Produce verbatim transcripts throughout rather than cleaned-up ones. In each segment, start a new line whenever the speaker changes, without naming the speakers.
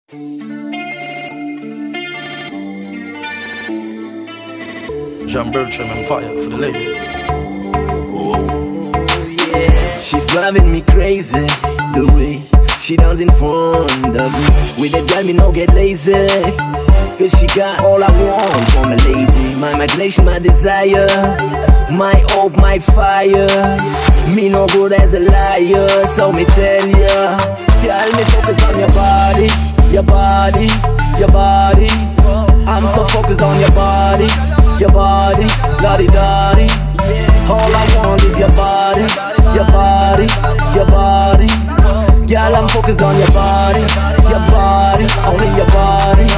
John Bertram Empire for the ladies.
Oh, yeah. She's driving me crazy, the way she dance in front of me. With that girl, me no get lazy, cause she got all I want from a lady. My imagination, my desire, my hope, my fire. Me no good as a liar, so me tell ya, girl, me focus on your body, your body, your body. I'm so focused on your body, your body, lottie-dottie. All I want is your body, your body, your body. Girl, I'm focused on your body, your body, only your body.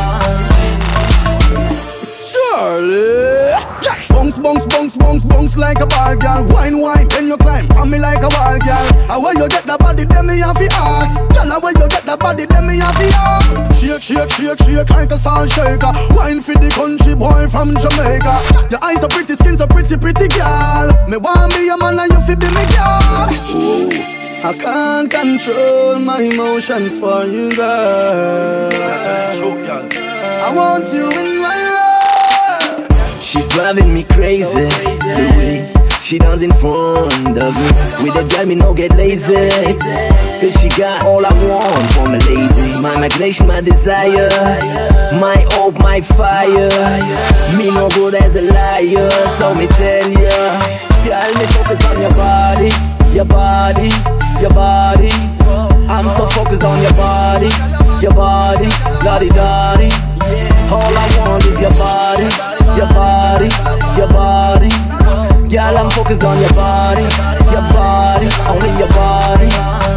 Surely, bounce, bounce, bounce, bounce, bounce like a ball, girl. Wine, wine, then you climb on me like a wall, girl. How where you get the body, then me have to ask. Girl, how where you get the body, then me have to ask. Shake, shake, shake, shake like a salt shaker. Wine for the country boy from Jamaica. Your eyes so pretty, skin so pretty, pretty girl. Me want be a man and you fi be me girl. Ooh, I can't control my emotions for you, girl. I want you in my life.
She's driving me crazy, the way she dance in front of me. With that girl, me no get lazy, cause she got all I want from a lady. My imagination, my desire, my hope, my fire. Me no good as a liar, so me tell ya, girl, me focus on your body, your body, your body. I'm so focused on your body, your body, lottie-dottie. All I want is your body, your body, your body. Girl, I'm focused on your body, your body, only your body.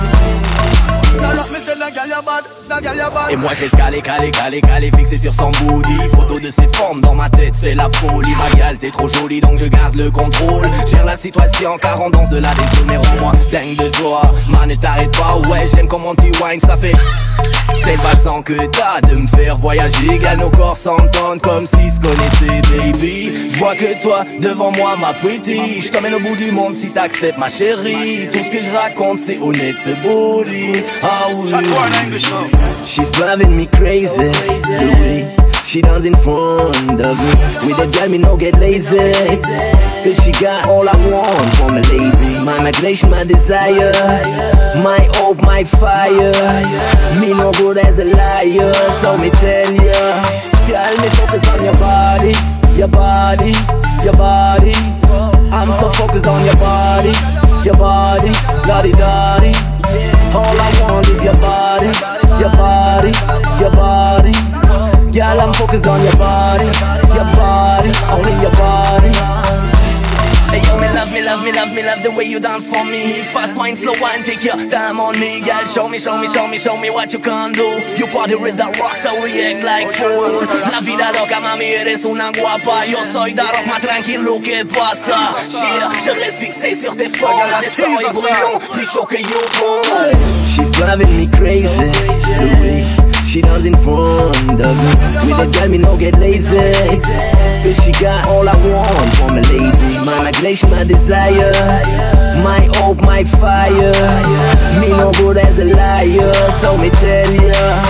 Et moi je laisse caler, caler, caler, caler, fixé sur son booty. Photo de ses formes dans ma tête, c'est la folie. Ma gueule, t'es trop jolie donc je garde le contrôle. Gère la situation car on danse de la dézone. Mais rends-moi dingue de toi, man ne t'arrête pas. Ouais j'aime comment tu whine, ça fait. C'est le façon que t'as de me faire voyager. Gal, nos corps s'entendent comme s'ils se connaissaient, baby. J'vois que toi, devant moi, ma pretty. J't'emmène au bout du monde si t'acceptes, ma chérie. Tout ce que je raconte, c'est honnête, c'est body. Ah oui.
She's driving me crazy, the way she dance in front of me. With that girl, me no get lazy, cause she got all I want from a lady. My imagination, my desire, my hope, my fire. Me no good as a liar, so me tell ya, girl, me focus on your body, your body, your body. I'm so focused on your body, your body, lottie-dottie. All I want is your body, your body, your body. Girl, I'm focused on your body, your body, only your body. Hey yo, me love, me love, me love, me love the way you dance for me. Fast wine, slow wine, take your time on me. Girl, show me, show me, show me, show me what you can do. You party with the rock, so we act like fools. La vida loca, mami, eres una guapa. Yo soy da rock, más tranquilo, ¿qué pasa? Yeah, je reste fixé sur tes formes. C'est sang et brûlant, plus chaud que Yukon. She's driving me crazy, the way she dance in front of me. With that girl, me no get lazy, cause she got all I want from a lady. My imagination, my desire, my hope, my fire. Me no good as a liar, so me tell ya,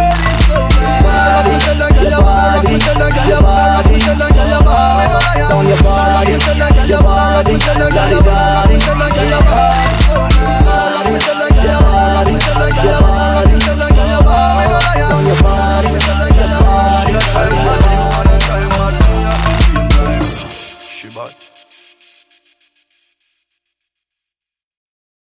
body, your body, your body, on your body, your body, lottie-dottie. Your body, your body, your body, on your body, your body.
She bad.